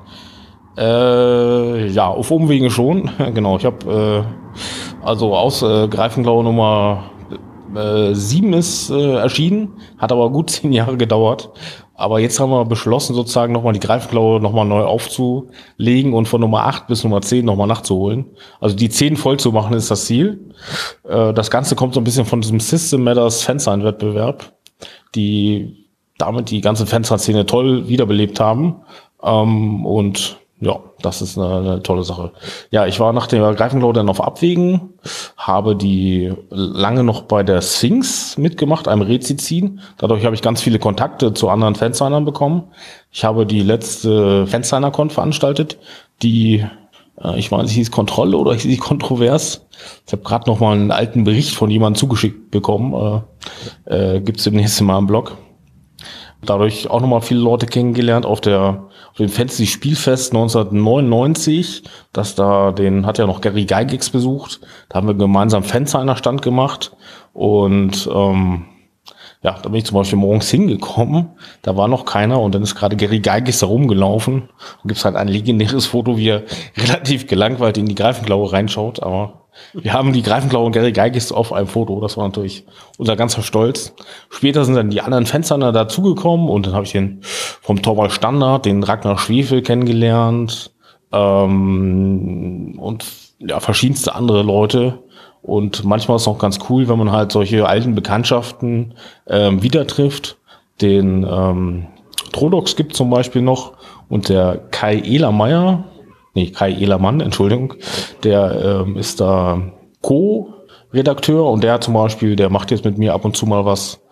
Ja, auf Umwegen schon. Genau, ich habe also aus Greifenklaue Nummer 7 ist erschienen, hat aber gut 10 Jahre gedauert. Aber jetzt haben wir beschlossen, sozusagen nochmal die Greifenklaue nochmal neu aufzulegen und von Nummer 8 bis Nummer 10 nochmal nachzuholen. Also die 10 voll zu machen ist das Ziel. Das Ganze kommt so ein bisschen von diesem System Matters Fansign-Wettbewerb, die damit die ganze Fansign-Szene toll wiederbelebt haben. Und ja, das ist eine tolle Sache. Ja, ich war nach der Greifenklaue dann auf Abwägen, habe die lange noch bei der Sphinx mitgemacht, einem Rezizin. Dadurch habe ich ganz viele Kontakte zu anderen Fansignern bekommen. Ich habe die letzte Fansigner-Con veranstaltet, die, ich meine, sie hieß Kontrolle oder hieß sie Kontrovers. Ich habe gerade noch mal einen alten Bericht von jemandem zugeschickt bekommen. Gibt's demnächst mal im Blog. Dadurch auch nochmal viele Leute kennengelernt auf dem Fantasy Spielfest 1999. Hat ja noch Gary Gygax besucht. Da haben wir gemeinsam Fansigner Stand gemacht. Und ja, da bin ich zum Beispiel morgens hingekommen. Da war noch keiner, und dann ist gerade Gary Gygax da rumgelaufen. Da gibt's halt ein legendäres Foto, wie er relativ gelangweilt in die Greifenklaue reinschaut. Aber wir haben die Greifenklaue und Gary Gygax auf einem Foto. Das war natürlich unser ganzer Stolz. Später sind dann die anderen Fansigner dazugekommen, und dann habe ich den vom Torvald Standard, den Ragnar Schwefel kennengelernt, und ja, verschiedenste andere Leute. Und manchmal ist es auch ganz cool, wenn man halt solche alten Bekanntschaften wieder trifft. Den Trodox gibt zum Beispiel noch, und der Kai Ehlermann, Entschuldigung, der ist da Co-Redakteur, und der zum Beispiel, der macht jetzt mit mir ab und zu mal was.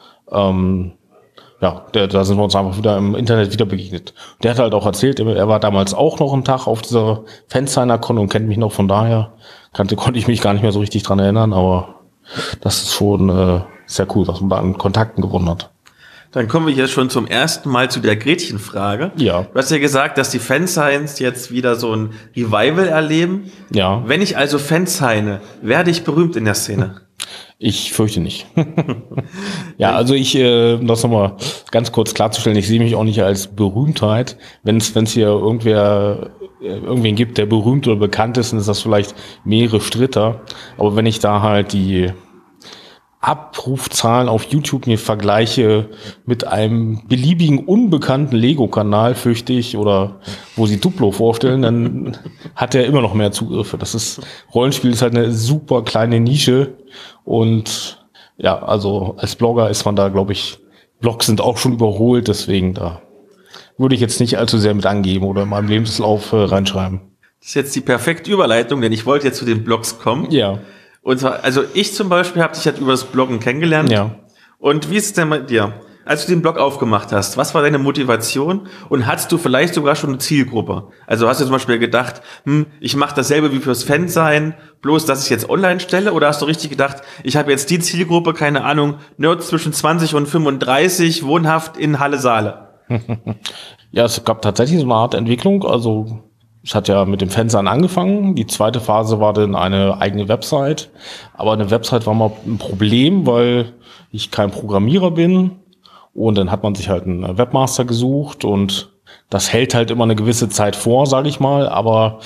Da sind wir uns einfach wieder im Internet wieder begegnet. Der hat halt auch erzählt, er war damals auch noch einen Tag auf dieser Fansigner-Con und kennt mich noch, von daher konnte ich mich gar nicht mehr so richtig dran erinnern, aber das ist schon sehr cool, was man da an Kontakten gewonnen hat. Dann kommen wir hier schon zum ersten Mal zu der Gretchenfrage. Ja. Du hast ja gesagt, dass die Fansigns jetzt wieder so ein Revival erleben. Ja. Wenn ich also Fansigne, werde ich berühmt in der Szene? Ich fürchte nicht. Ja, also das nochmal ganz kurz klarzustellen, ich sehe mich auch nicht als Berühmtheit. Wenn es hier irgendwen gibt, der berühmt oder bekannt ist, dann ist das vielleicht mehrere Stritter. Aber wenn ich da halt die Abrufzahlen auf YouTube mir vergleiche mit einem beliebigen unbekannten Lego-Kanal, fürchte ich, oder wo sie Duplo vorstellen, dann hat er immer noch mehr Zugriffe. Rollenspiel ist halt eine super kleine Nische, und Ja, also als Blogger ist man da, glaube ich, Blogs sind auch schon überholt, deswegen da würde ich jetzt nicht allzu sehr mit angeben oder in meinem Lebenslauf reinschreiben. Das ist jetzt die perfekte Überleitung, denn ich wollte jetzt zu den Blogs kommen. Ja. Und zwar, also ich zum Beispiel habe dich halt über das Bloggen kennengelernt. Ja. Und wie ist es denn bei dir? Als du den Blog aufgemacht hast, was war deine Motivation und hattest du vielleicht sogar schon eine Zielgruppe? Also hast du zum Beispiel gedacht, ich mache dasselbe wie fürs Fansein, bloß dass ich jetzt online stelle? Oder hast du richtig gedacht, ich habe jetzt die Zielgruppe, keine Ahnung, Nerds zwischen 20 und 35, wohnhaft in Halle-Saale? Ja, es gab tatsächlich so eine Art Entwicklung. Also es hat ja mit dem Fansein angefangen. Die zweite Phase war dann eine eigene Website. Aber eine Website war mal ein Problem, weil ich kein Programmierer bin. Und dann hat man sich halt einen Webmaster gesucht und das hält halt immer eine gewisse Zeit vor, sage ich mal, aber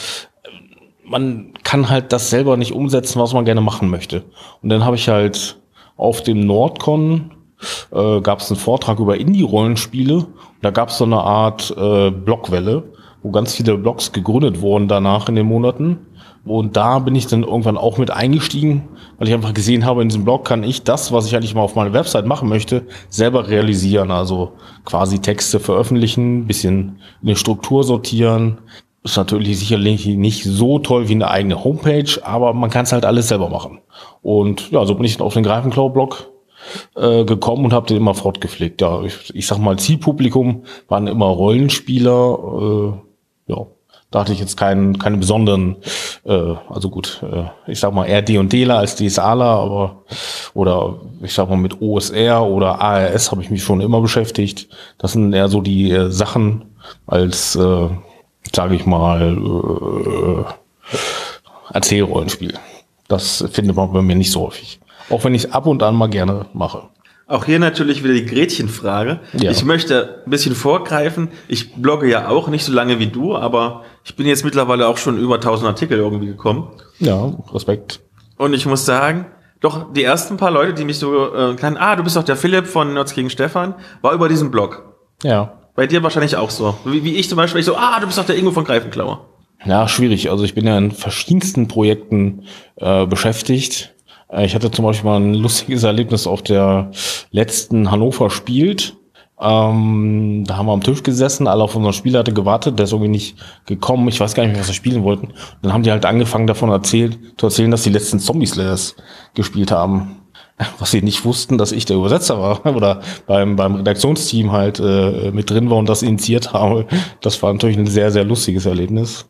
man kann halt das selber nicht umsetzen, was man gerne machen möchte. Und dann habe ich halt auf dem Nordcon gab es einen Vortrag über Indie-Rollenspiele und da gab es so eine Art Blogwelle, wo ganz viele Blogs gegründet wurden danach in den Monaten. Und da bin ich dann irgendwann auch mit eingestiegen, weil ich einfach gesehen habe, in diesem Blog kann ich das, was ich eigentlich mal auf meiner Website machen möchte, selber realisieren. Also quasi Texte veröffentlichen, bisschen eine Struktur sortieren. Ist natürlich sicherlich nicht so toll wie eine eigene Homepage, aber man kann es halt alles selber machen. Und ja, so bin ich auf den Greifenklau-Blog gekommen und habe den immer fortgepflegt. Ja, ich sag mal, Zielpublikum waren immer Rollenspieler, ja. Da hatte ich jetzt keine besonderen, also gut, ich sag mal eher D&Dler als DSAler, aber oder ich sag mal mit OSR oder ARS habe ich mich schon immer beschäftigt. Das sind eher so die Sachen als, sage ich mal, Erzählrollenspiel. Das findet man bei mir nicht so häufig. Auch wenn ich es ab und an mal gerne mache. Auch hier natürlich wieder die Gretchenfrage. Ja. Ich möchte ein bisschen vorgreifen. Ich blogge ja auch nicht so lange wie du, aber ich bin jetzt mittlerweile auch schon über 1000 Artikel irgendwie gekommen. Ja, Respekt. Und ich muss sagen, doch die ersten paar Leute, die mich so kannten, du bist doch der Philipp von Nerds gegen Stefan, war über diesen Blog. Ja. Bei dir wahrscheinlich auch so. Wie ich zum Beispiel, du bist doch der Ingo von Greifenklauer. Ja, schwierig. Also ich bin ja in verschiedensten Projekten beschäftigt. Ich hatte zum Beispiel mal ein lustiges Erlebnis auf der letzten Hannover spielt. Da haben wir am Tisch gesessen, alle auf unseren Spieler hatte gewartet, der ist irgendwie nicht gekommen. Ich weiß gar nicht mehr, was wir spielen wollten. Und dann haben die halt angefangen davon zu erzählen, dass die letzten Zombie-Slayers gespielt haben. Was sie nicht wussten, dass ich der Übersetzer war oder beim Redaktionsteam halt mit drin war und das initiiert habe. Das war natürlich ein sehr, sehr lustiges Erlebnis.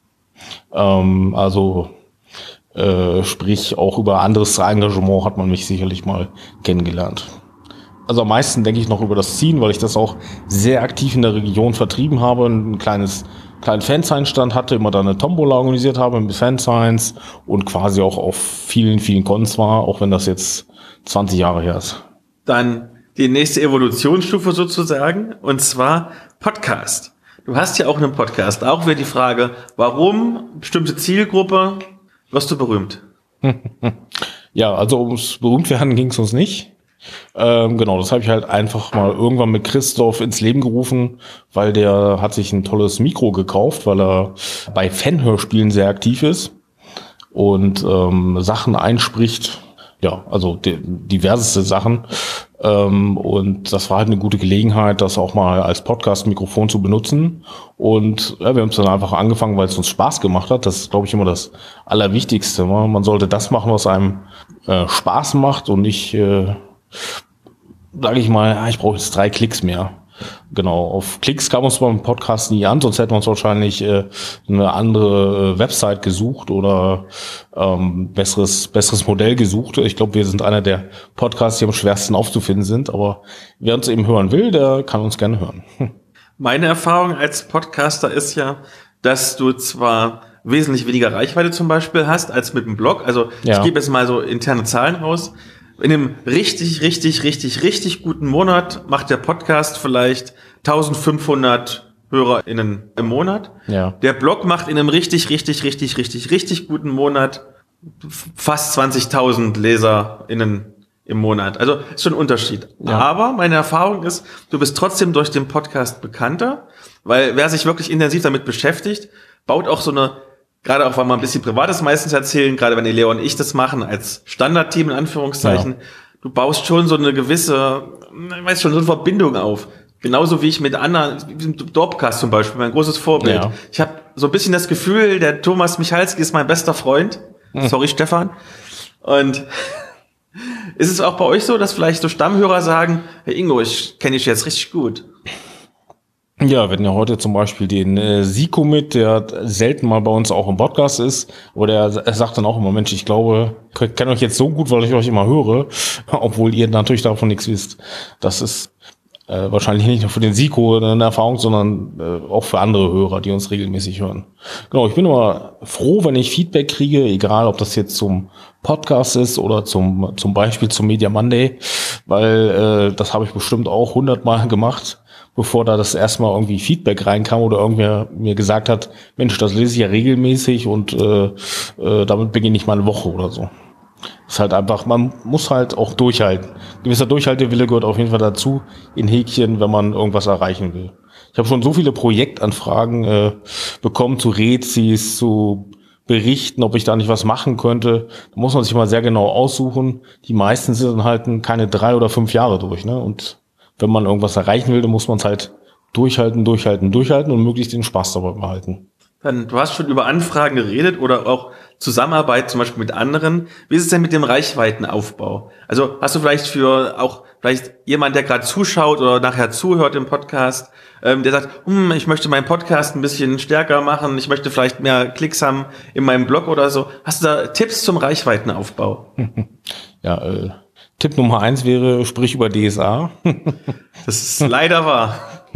Sprich, auch über anderes Engagement hat man mich sicherlich mal kennengelernt. Also am meisten denke ich noch über das Ziehen, weil ich das auch sehr aktiv in der Region vertrieben habe, einen kleinen Fansign-Stand hatte, immer da eine Tombola organisiert habe mit Fansigns und quasi auch auf vielen, vielen Cons war, auch wenn das jetzt 20 Jahre her ist. Dann die nächste Evolutionsstufe sozusagen, und zwar Podcast. Du hast ja auch einen Podcast. Auch wieder die Frage, warum bestimmte Zielgruppe? Wirst du berühmt? Ja, also ums Berühmtwerden ging es uns nicht. Genau, das habe ich halt einfach mal irgendwann mit Christoph ins Leben gerufen, weil der hat sich ein tolles Mikro gekauft, weil er bei Fanhörspielen sehr aktiv ist und Sachen einspricht. Ja, also diverseste Sachen. Und das war halt eine gute Gelegenheit, das auch mal als Podcast-Mikrofon zu benutzen. Und ja, wir haben es dann einfach angefangen, weil es uns Spaß gemacht hat. Das ist, glaube ich, immer das Allerwichtigste. Man sollte das machen, was einem Spaß macht und nicht, sage ich mal, ich brauche jetzt 3 Klicks mehr. Genau, auf Klicks kam uns beim Podcast nie an, sonst hätten wir uns wahrscheinlich eine andere Website gesucht oder besseres Modell gesucht. Ich glaube, wir sind einer der Podcasts, die am schwersten aufzufinden sind, aber wer uns eben hören will, der kann uns gerne hören. Meine Erfahrung als Podcaster ist ja, dass du zwar wesentlich weniger Reichweite zum Beispiel hast als mit dem Blog. Also ja. Ich gebe jetzt mal so interne Zahlen raus. In einem richtig guten Monat macht der Podcast vielleicht 1500 HörerInnen im Monat. Ja. Der Blog macht in einem richtig guten Monat fast 20.000 LeserInnen im Monat. Also ist schon ein Unterschied. Ja. Aber meine Erfahrung ist, du bist trotzdem durch den Podcast bekannter, weil wer sich wirklich intensiv damit beschäftigt, baut auch so eine, gerade auch, weil wir ein bisschen Privates meistens erzählen, gerade wenn Leo und ich das machen, als Standardteam in Anführungszeichen, du baust schon so eine gewisse, ich weiß schon, so eine Verbindung auf. Genauso wie ich mit anderen, wie mit Dorpcast zum Beispiel, mein großes Vorbild. Ja. Ich habe so ein bisschen das Gefühl, der Thomas Michalski ist mein bester Freund. Sorry, Stefan. Und ist es auch bei euch so, dass vielleicht so Stammhörer sagen, Herr Ingo, ich kenne dich jetzt richtig gut? Ja, wir hatten ja heute zum Beispiel den Siko mit, der selten mal bei uns auch im Podcast ist, aber er sagt dann auch immer, Mensch, ich glaube, ich kenne euch jetzt so gut, weil ich euch immer höre, obwohl ihr natürlich davon nichts wisst. Das ist wahrscheinlich nicht nur für den Siko eine Erfahrung, sondern auch für andere Hörer, die uns regelmäßig hören. Genau, ich bin immer froh, wenn ich Feedback kriege, egal ob das jetzt zum Podcast ist oder zum Beispiel zum Media Monday, weil das habe ich bestimmt auch 100-mal gemacht, bevor da das erstmal irgendwie Feedback reinkam oder irgendwer mir gesagt hat, Mensch, das lese ich ja regelmäßig und damit beginne ich mal eine Woche oder so. Ist halt einfach, man muss halt auch durchhalten. Gewisser Durchhaltewille gehört auf jeden Fall dazu, in Häkchen, wenn man irgendwas erreichen will. Ich habe schon so viele Projektanfragen bekommen zu Rezis, zu Berichten, ob ich da nicht was machen könnte. Da muss man sich mal sehr genau aussuchen. Die meisten sind dann halt keine 3 oder 5 Jahre durch, ne? Und wenn man irgendwas erreichen will, dann muss man es halt durchhalten und möglichst den Spaß dabei behalten. Du hast schon über Anfragen geredet oder auch Zusammenarbeit zum Beispiel mit anderen. Wie ist es denn mit dem Reichweitenaufbau? Also hast du vielleicht vielleicht jemand, der gerade zuschaut oder nachher zuhört im Podcast, der sagt, ich möchte meinen Podcast ein bisschen stärker machen, ich möchte vielleicht mehr Klicks haben in meinem Blog oder so. Hast du da Tipps zum Reichweitenaufbau? Ja, Tipp Nummer 1 wäre, sprich über DSA. Das ist leider wahr.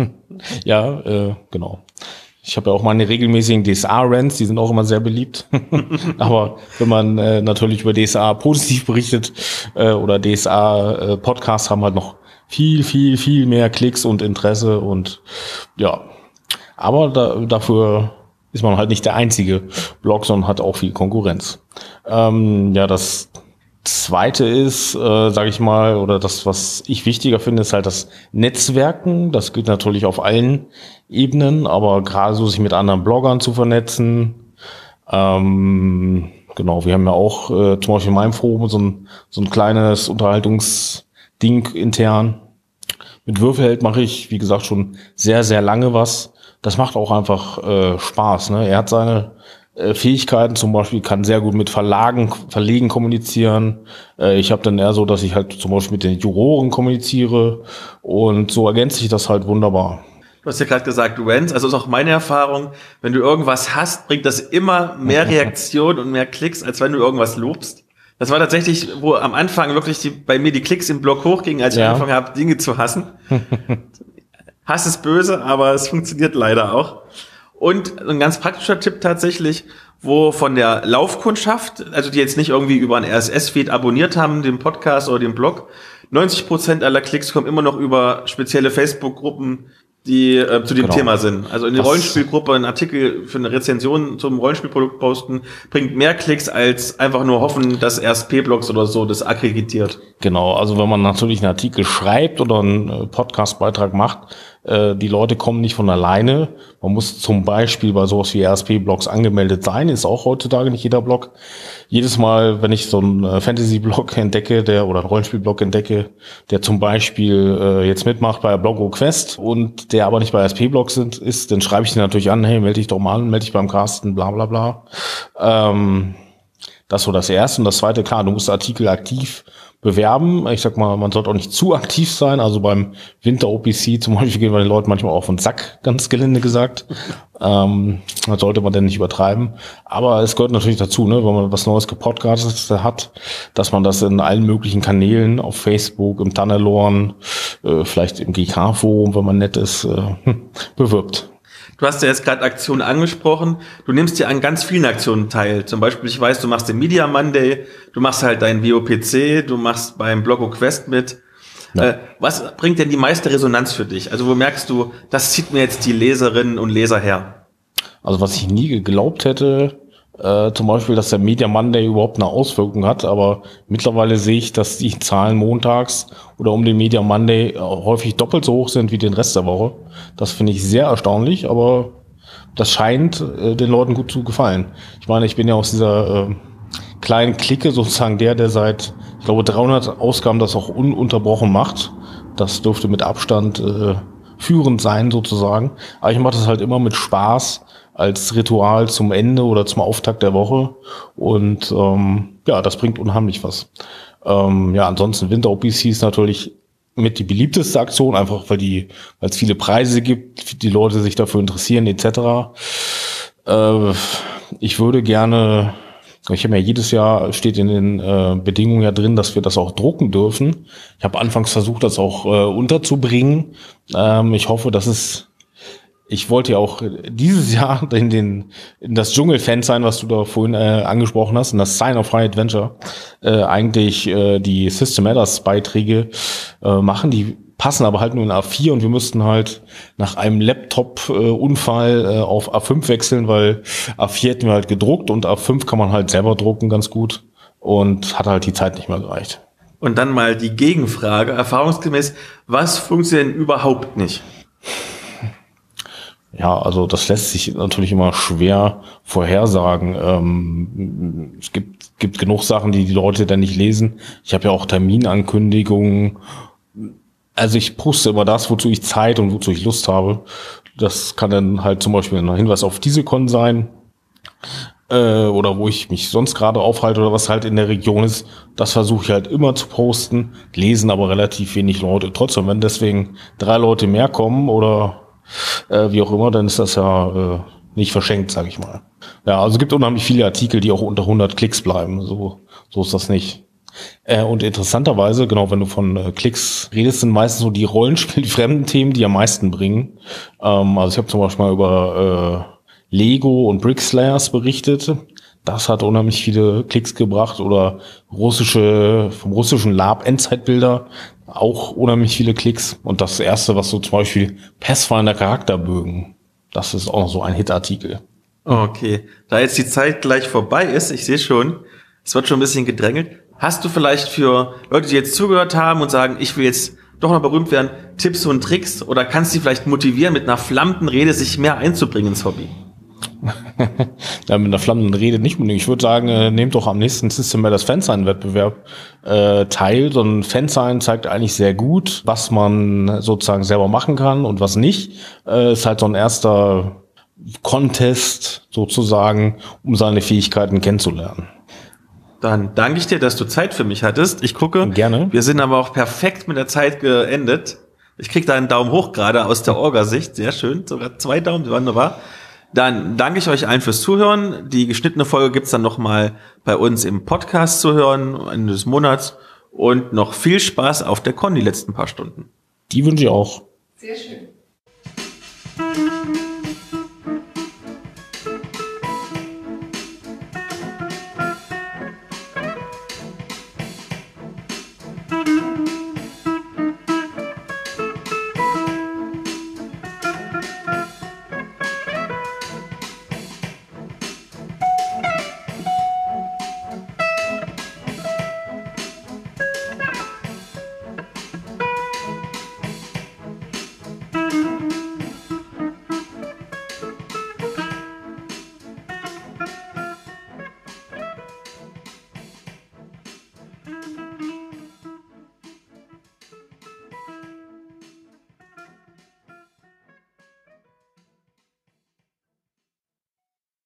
Ja, genau. Ich habe ja auch meine regelmäßigen DSA-Rants, die sind auch immer sehr beliebt. Aber wenn man natürlich über DSA positiv berichtet oder DSA-Podcasts haben halt noch viel mehr Klicks und Interesse und ja. Aber dafür ist man halt nicht der einzige Blog, sondern hat auch viel Konkurrenz. Ja, das Zweite ist, sage ich mal, oder das, was ich wichtiger finde, ist halt das Netzwerken. Das gilt natürlich auf allen Ebenen, aber gerade so sich mit anderen Bloggern zu vernetzen. Genau, wir haben ja auch zum Beispiel in meinem Forum so ein kleines Unterhaltungsding intern. Mit Würfelheld mache ich, wie gesagt, schon sehr, sehr lange was. Das macht auch einfach Spaß, ne? Er hat seine Fähigkeiten, zum Beispiel kann sehr gut mit Verlegen kommunizieren. Ich habe dann eher so, dass ich halt zum Beispiel mit den Juroren kommuniziere und so ergänzt sich das halt wunderbar. Du hast ja gerade gesagt, Rants, also ist auch meine Erfahrung, wenn du irgendwas hast, bringt das immer mehr Reaktion und mehr Klicks, als wenn du irgendwas lobst. Das war tatsächlich, wo am Anfang wirklich bei mir die Klicks im Blog hochgingen, als ich angefangen habe, Dinge zu hassen. Hass ist böse, aber es funktioniert leider auch. Und ein ganz praktischer Tipp tatsächlich, wo von der Laufkundschaft, also die jetzt nicht irgendwie über einen RSS-Feed abonniert haben, den Podcast oder den Blog, 90% aller Klicks kommen immer noch über spezielle Facebook-Gruppen, die zu dem Thema sind. Also in der Rollenspielgruppe einen Artikel für eine Rezension zum Rollenspielprodukt posten, bringt mehr Klicks als einfach nur hoffen, dass RSP-Blogs oder so das akkreditiert. Genau, also wenn man natürlich einen Artikel schreibt oder einen Podcast-Beitrag macht, die Leute kommen nicht von alleine. Man muss zum Beispiel bei sowas wie RSP-Blogs angemeldet sein, ist auch heutzutage nicht jeder Blog. Jedes Mal, wenn ich so einen Fantasy-Blog entdecke, oder einen Rollenspiel-Blog entdecke, der zum Beispiel jetzt mitmacht bei BlogOQuest und der aber nicht bei RSP-Blogs ist, dann schreibe ich den natürlich an, hey, melde dich doch mal an, melde dich beim Carsten, bla bla bla. Das ist so das Erste. Und das Zweite, klar, du musst Artikel aktiv bewerben. Ich sag mal, man sollte auch nicht zu aktiv sein. Also beim Winter-OPC zum Beispiel gehen wir den Leuten manchmal auf den Sack, ganz gelinde gesagt. Das sollte man denn nicht übertreiben. Aber es gehört natürlich dazu, ne, wenn man was Neues gepodcastet hat, dass man das in allen möglichen Kanälen, auf Facebook, im Tunnelorn, vielleicht im GK-Forum, wenn man nett ist, bewirbt. Du hast ja jetzt gerade Aktionen angesprochen. Du nimmst ja an ganz vielen Aktionen teil. Zum Beispiel, ich weiß, du machst den Media Monday, du machst halt deinen WOPC, du machst beim BlogOQuest mit. Ja. Was bringt denn die meiste Resonanz für dich? Also wo merkst du, das zieht mir jetzt die Leserinnen und Leser her? Also was ich nie geglaubt hätte, zum Beispiel, dass der Media Monday überhaupt eine Auswirkung hat, aber mittlerweile sehe ich, dass die Zahlen montags oder um den Media Monday häufig doppelt so hoch sind wie den Rest der Woche. Das finde ich sehr erstaunlich, aber das scheint den Leuten gut zu gefallen. Ich meine, ich bin ja aus dieser kleinen Clique sozusagen der seit, ich glaube 300 Ausgaben das auch ununterbrochen macht. Das dürfte mit Abstand führend sein sozusagen. Aber ich mache das halt immer mit Spaß als Ritual zum Ende oder zum Auftakt der Woche. Und das bringt unheimlich was. Ansonsten Winter-OPC ist natürlich mit die beliebteste Aktion, einfach weil es viele Preise gibt, die Leute sich dafür interessieren etc. Ich würde gerne, ich habe ja jedes Jahr, steht in den Bedingungen ja drin, dass wir das auch drucken dürfen. Ich habe anfangs versucht, das auch unterzubringen. Ich hoffe, ich wollte ja auch dieses Jahr in das Dschungel-Fan sein, was du da vorhin angesprochen hast, in das Sign of High Adventure, eigentlich die System Matters Beiträge machen. Die passen aber halt nur in A4 und wir müssten halt nach einem Laptop-Unfall auf A5 wechseln, weil A4 hätten wir halt gedruckt und A5 kann man halt selber drucken ganz gut und hat halt die Zeit nicht mehr gereicht. Und dann mal die Gegenfrage, erfahrungsgemäß, was funktioniert denn überhaupt nicht? Ja, also das lässt sich natürlich immer schwer vorhersagen. Es gibt genug Sachen, die Leute dann nicht lesen. Ich habe ja auch Terminankündigungen. Also ich poste immer das, wozu ich Zeit und wozu ich Lust habe. Das kann dann halt zum Beispiel ein Hinweis auf DieselCon sein oder wo ich mich sonst gerade aufhalte oder was halt in der Region ist. Das versuche ich halt immer zu posten, lesen aber relativ wenig Leute. Trotzdem, wenn deswegen 3 Leute mehr kommen oder wie auch immer, dann ist das ja nicht verschenkt, sage ich mal. Ja, also es gibt unheimlich viele Artikel, die auch unter 100 Klicks bleiben. So ist das nicht. Und interessanterweise, genau, wenn du von Klicks redest, sind meistens so die Rollenspiel, die fremden Themen, die am meisten bringen. Also ich habe zum Beispiel mal über Lego und Brickslayers berichtet. Das hat unheimlich viele Klicks gebracht. Oder vom russischen Lab Endzeitbilder, auch unheimlich viele Klicks. Und das erste, was so zum Beispiel Pathfinder Charakterbögen, das ist auch noch so ein Hitartikel. Okay, da jetzt die Zeit gleich vorbei ist, ich sehe schon, es wird schon ein bisschen gedrängelt. Hast du vielleicht für Leute, die jetzt zugehört haben und sagen, ich will jetzt doch noch berühmt werden, Tipps und Tricks oder kannst du die vielleicht motivieren, mit einer flammenden Rede sich mehr einzubringen ins Hobby? Ja, mit einer flammenden Rede nicht unbedingt. Ich würde sagen, nehmt doch am nächsten System Matters Fansign-Wettbewerb teil. So ein Fansign zeigt eigentlich sehr gut, was man sozusagen selber machen kann und was nicht. Ist halt so ein erster Contest sozusagen, um seine Fähigkeiten kennenzulernen. Dann danke ich dir, dass du Zeit für mich hattest. Ich gucke. Gerne. Wir sind aber auch perfekt mit der Zeit geendet. Ich krieg da einen Daumen hoch gerade aus der Orga-Sicht. Sehr schön. Sogar 2 Daumen. Wunderbar. Dann danke ich euch allen fürs Zuhören. Die geschnittene Folge gibt's dann nochmal bei uns im Podcast zu hören, Ende des Monats. Und noch viel Spaß auf der Con die letzten paar Stunden. Die wünsche ich auch. Sehr schön.